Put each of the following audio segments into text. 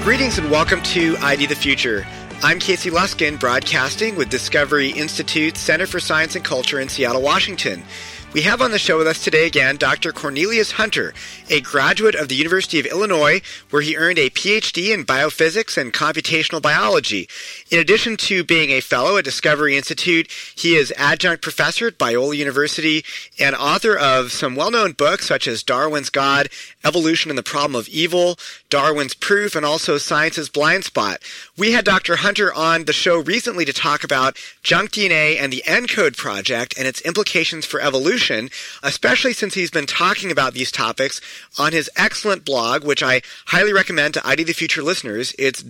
Greetings and welcome to ID the Future. I'm Casey Luskin, broadcasting with Discovery Institute Center for Science and Culture in Seattle, Washington. We have on the show with us today again Dr. Cornelius Hunter, a graduate of the University of Illinois, where he earned a PhD in biophysics and computational biology. In addition to being a fellow at Discovery Institute, he is adjunct professor at Biola University and author of some well-known books such as Darwin's God, Evolution and the Problem of Evil, Darwin's Proof, and also Science's Blind Spot. We had Dr. Hunter on the show recently to talk about junk DNA and the ENCODE project and its implications for evolution, especially since he's been talking about these topics on his excellent blog, which I highly recommend to ID the Future listeners. It's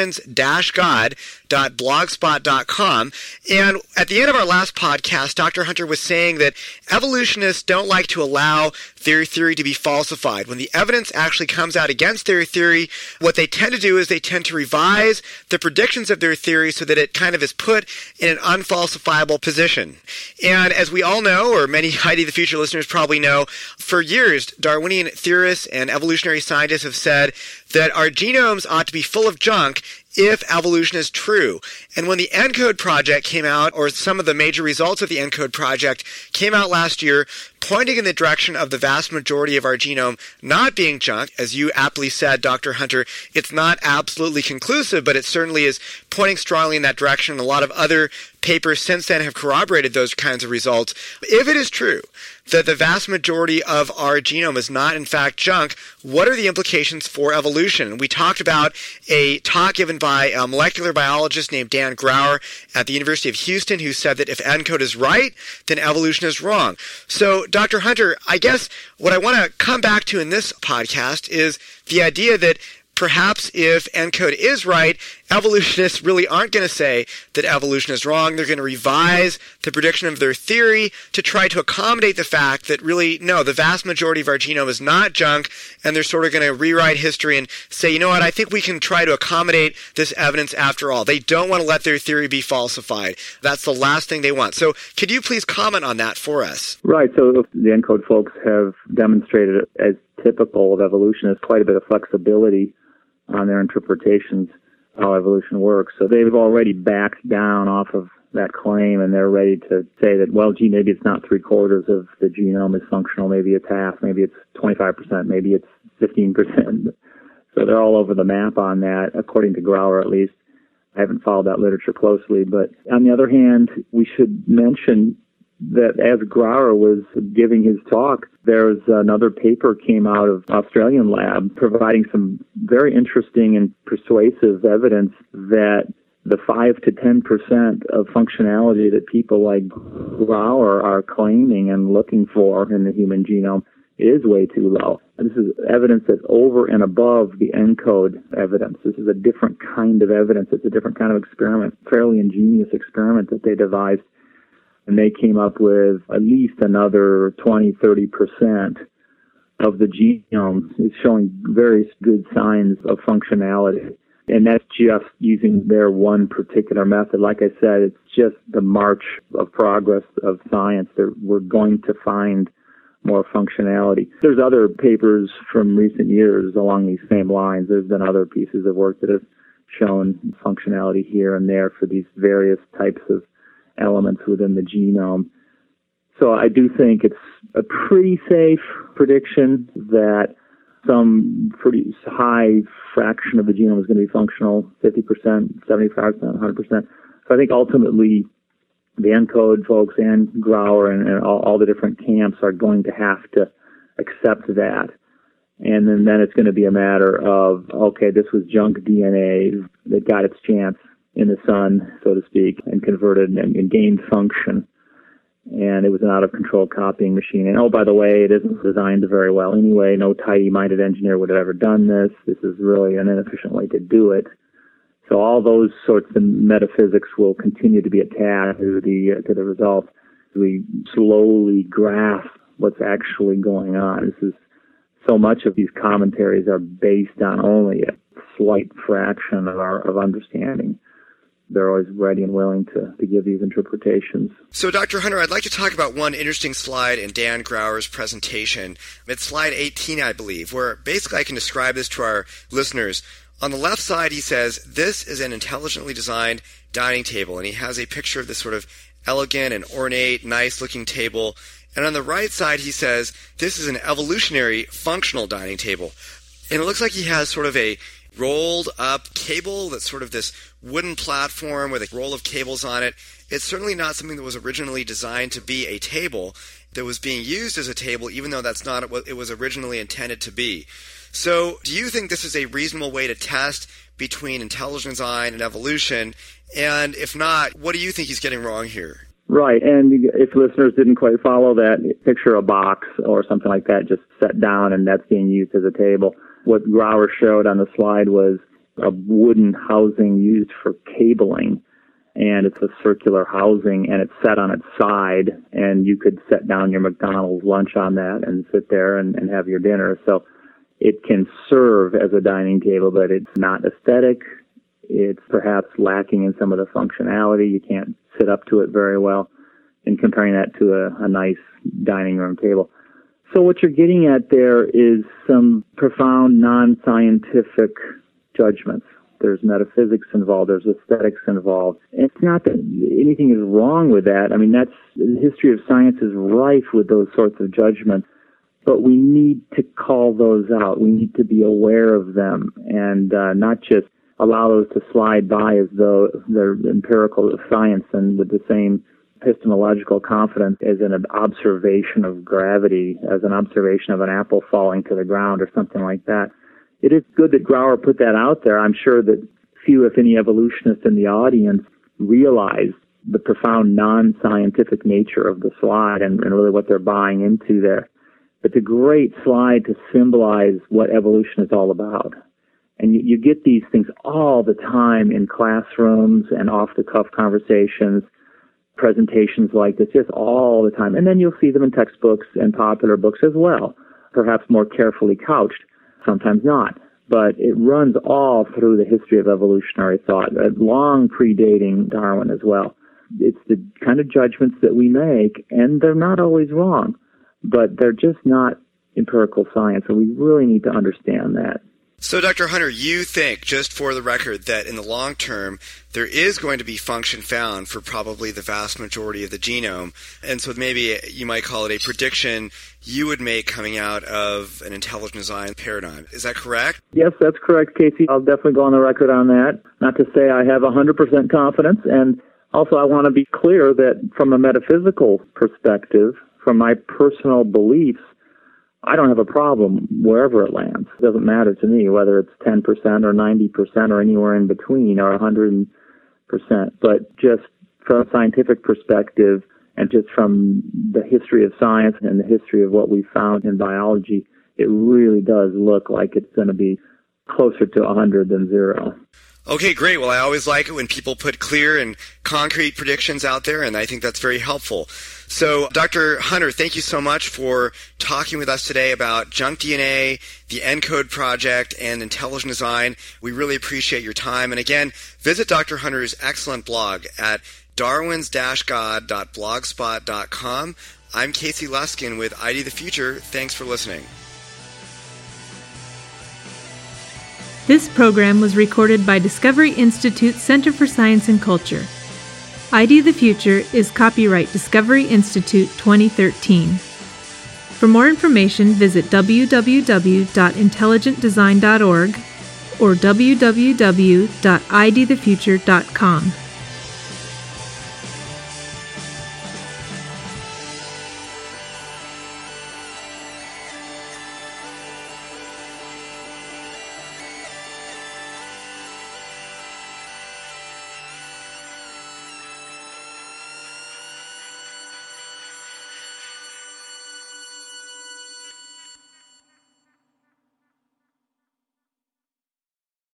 darwins-god.blogspot.com. And at the end of our last podcast, Dr. Hunter was saying that evolutionists don't like to allow their theory to be falsified. When the evidence actually comes out against their theory, what they tend to do is they tend to revise the predictions of their theory so that it kind of is put in an unfalsifiable position. And as we all know, or many ID the Future listeners probably know, for years, Darwinian theorists and evolutionary scientists have said that our genomes ought to be full of junk if evolution is true. And when the ENCODE project came out, or some of the major results of the ENCODE project came out last year, pointing in the direction of the vast majority of our genome not being junk, as you aptly said, Dr. Hunter, it's not absolutely conclusive, but it certainly is pointing strongly in that direction. A lot of other papers since then have corroborated those kinds of results. If it is true that the vast majority of our genome is not in fact junk, what are the implications for evolution? We talked about a talk given by a molecular biologist named Dan Grauer at the University of Houston, who said that if ENCODE is right, then evolution is wrong. So, Dr. Hunter, I guess what I want to come back to in this podcast is the idea that perhaps if ENCODE is right, evolutionists really aren't going to say that evolution is wrong. They're going to revise the prediction of their theory to try to accommodate the fact that really, no, the vast majority of our genome is not junk, and they're sort of going to rewrite history and say, you know what, I think we can try to accommodate this evidence after all. They don't want to let their theory be falsified. That's the last thing they want. So could you please comment on that for us? Right. So the ENCODE folks have demonstrated, as typical of evolution, is quite a bit of flexibility on their interpretations of how evolution works. So they've already backed down off of that claim, and they're ready to say that, well, gee, maybe it's not 3/4 of the genome is functional, maybe it's half, maybe it's 25%, maybe it's 15%. So they're all over the map on that, according to Grauer at least. I haven't followed that literature closely, but on the other hand, we should mention that as Grauer was giving his talk, there was another paper came out of Australian lab providing some very interesting and persuasive evidence that the 5 to 10% of functionality that people like Grauer are claiming and looking for in the human genome is way too low. And this is evidence that's over and above the ENCODE evidence. This is a different kind of evidence. It's a different kind of experiment, fairly ingenious experiment that they devised. And they came up with at least another 20-30% of the genome is showing very good signs of functionality. And that's just using their one particular method. Like I said, it's just the march of progress of science. We're going to find more functionality. There's other papers from recent years along these same lines. There's been other pieces of work that have shown functionality here and there for these various types of elements within the genome. So I do think it's a pretty safe prediction that some pretty high fraction of the genome is going to be functional, 50%, 75%, 100%. So I think ultimately the ENCODE folks and Grauer and all the different camps are going to have to accept that. And then it's going to be a matter of, okay, this was junk DNA that got its chance in the sun, so to speak, and converted and gained function. And it was an out-of-control copying machine. And, oh, by the way, it isn't designed very well anyway. No tidy-minded engineer would have ever done this. This is really an inefficient way to do it. So all those sorts of metaphysics will continue to be attached to the results. We slowly grasp what's actually going on. This is so much of these commentaries are based on only a slight fraction of understanding. They're always ready and willing to give these interpretations. So, Dr. Hunter, I'd like to talk about one interesting slide in Dan Grauer's presentation. It's slide 18, I believe, where basically I can describe this to our listeners. On the left side, he says, this is an intelligently designed dining table, and he has a picture of this sort of elegant and ornate, nice-looking table. And on the right side, he says, this is an evolutionary functional dining table. And it looks like he has sort of a rolled-up cable that's sort of this wooden platform with a roll of cables on it. It's certainly not something that was originally designed to be a table that was being used as a table, even though that's not what it was originally intended to be. So do you think this is a reasonable way to test between intelligent design and evolution? And if not, what do you think he's getting wrong here? Right, and if listeners didn't quite follow that, picture a box or something like that just set down and that's being used as a table. What Grauer showed on the slide was a wooden housing used for cabling, and it's a circular housing, and it's set on its side, and you could set down your McDonald's lunch on that and sit there and have your dinner. So it can serve as a dining table, but it's not aesthetic. It's perhaps lacking in some of the functionality. You can't sit up to it very well in comparing that to a nice dining room table. So what you're getting at there is some profound non-scientific judgments. There's metaphysics involved. There's aesthetics involved. And it's not that anything is wrong with that. I mean, the history of science is rife with those sorts of judgments. But we need to call those out. We need to be aware of them and not just allow those to slide by as though they're empirical science and with the same epistemological confidence as an observation of gravity, as an observation of an apple falling to the ground or something like that. It is good that Grauer put that out there. I'm sure that few, if any, evolutionists in the audience realize the profound non-scientific nature of the slide and really what they're buying into there. It's a great slide to symbolize what evolution is all about. And you get these things all the time in classrooms and off-the-cuff conversations, presentations like this, just all the time. And then you'll see them in textbooks and popular books as well, perhaps more carefully couched, sometimes not. But it runs all through the history of evolutionary thought, long predating Darwin as well. It's the kind of judgments that we make, and they're not always wrong. But they're just not empirical science, and we really need to understand that. So, Dr. Hunter, you think, just for the record, that in the long term, there is going to be function found for probably the vast majority of the genome, and so maybe you might call it a prediction you would make coming out of an intelligent design paradigm. Is that correct? Yes, that's correct, Casey. I'll definitely go on the record on that. Not to say I have 100% confidence, and also I want to be clear that from a metaphysical perspective, from my personal beliefs, I don't have a problem wherever it lands. It doesn't matter to me whether it's 10% or 90% or anywhere in between or 100%. But just from a scientific perspective and just from the history of science and the history of what we found in biology, it really does look like it's going to be closer to 100 than 0. Okay, great. Well, I always like it when people put clear and concrete predictions out there, and I think that's very helpful. So, Dr. Hunter, thank you so much for talking with us today about junk DNA, the ENCODE project, and intelligent design. We really appreciate your time. And again, visit Dr. Hunter's excellent blog at darwins-god.blogspot.com. I'm Casey Luskin with ID the Future. Thanks for listening. This program was recorded by Discovery Institute Center for Science and Culture. ID the Future is copyright Discovery Institute 2013. For more information, visit www.intelligentdesign.org or www.idthefuture.com.